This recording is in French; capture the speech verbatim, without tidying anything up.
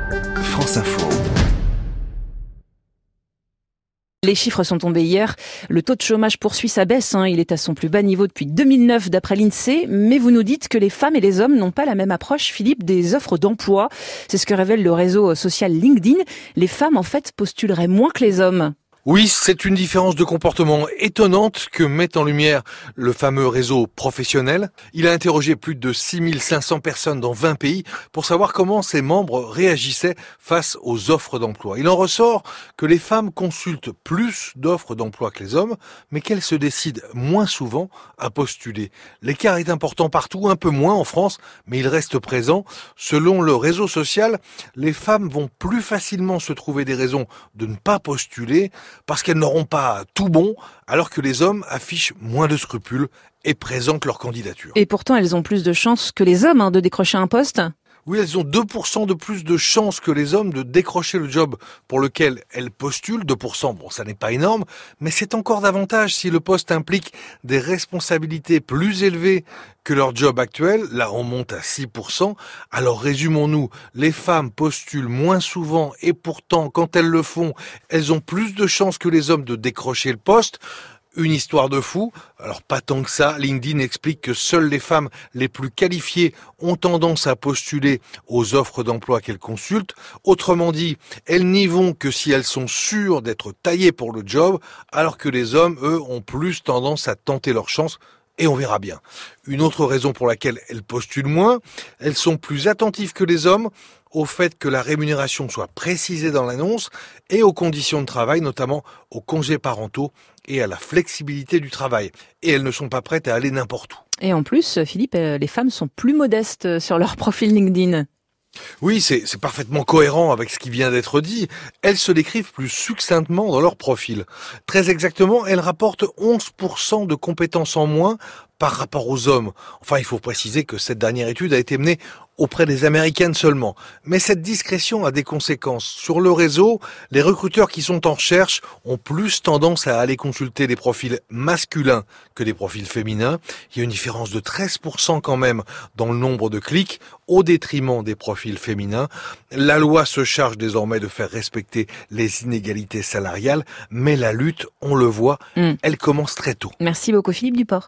France Info. Les chiffres sont tombés hier. Le taux de chômage poursuit sa baisse. Hein. Il est à son plus bas niveau depuis deux mille neuf d'après l'INSEE. Mais vous nous dites que les femmes et les hommes n'ont pas la même approche, Philippe, des offres d'emploi. C'est ce que révèle le réseau social LinkedIn. Les femmes, en fait, postuleraient moins que les hommes. Oui, c'est une différence de comportement étonnante que met en lumière le fameux réseau professionnel. Il a interrogé plus de six mille cinq cents personnes dans vingt pays pour savoir comment ses membres réagissaient face aux offres d'emploi. Il en ressort que les femmes consultent plus d'offres d'emploi que les hommes, mais qu'elles se décident moins souvent à postuler. L'écart est important partout, un peu moins en France, mais il reste présent. Selon le réseau social, les femmes vont plus facilement se trouver des raisons de ne pas postuler, parce qu'elles n'auront pas tout bon, alors que les hommes affichent moins de scrupules et présentent leur candidature. Et pourtant, elles ont plus de chances que les hommes hein, de décrocher un poste. Oui, elles ont deux pour cent de plus de chances que les hommes de décrocher le job pour lequel elles postulent. deux pour cent, bon, ça n'est pas énorme, mais c'est encore davantage si le poste implique des responsabilités plus élevées que leur job actuel. Là, on monte à six pour cent. Alors, résumons-nous, les femmes postulent moins souvent et pourtant, quand elles le font, elles ont plus de chances que les hommes de décrocher le poste. Une histoire de fou. Alors pas tant que ça, LinkedIn explique que seules les femmes les plus qualifiées ont tendance à postuler aux offres d'emploi qu'elles consultent. Autrement dit, elles n'y vont que si elles sont sûres d'être taillées pour le job, alors que les hommes, eux, ont plus tendance à tenter leur chance. Et on verra bien. Une autre raison pour laquelle elles postulent moins, elles sont plus attentives que les hommes au fait que la rémunération soit précisée dans l'annonce et aux conditions de travail, notamment aux congés parentaux et à la flexibilité du travail. Et elles ne sont pas prêtes à aller n'importe où. Et en plus, Philippe, les femmes sont plus modestes sur leur profil LinkedIn. Oui, c'est, c'est parfaitement cohérent avec ce qui vient d'être dit. Elles se décrivent plus succinctement dans leur profil. Très exactement, elles rapportent onze pour cent de compétences en moins par rapport aux hommes. Enfin, il faut préciser que cette dernière étude a été menée auprès des Américaines seulement. Mais cette discrétion a des conséquences. Sur le réseau, les recruteurs qui sont en recherche ont plus tendance à aller consulter des profils masculins que des profils féminins. Il y a une différence de treize pour cent quand même dans le nombre de clics au détriment des profils féminins. La loi se charge désormais de faire respecter les inégalités salariales, mais la lutte, on le voit, mmh. elle commence très tôt. Merci beaucoup Philippe Duport.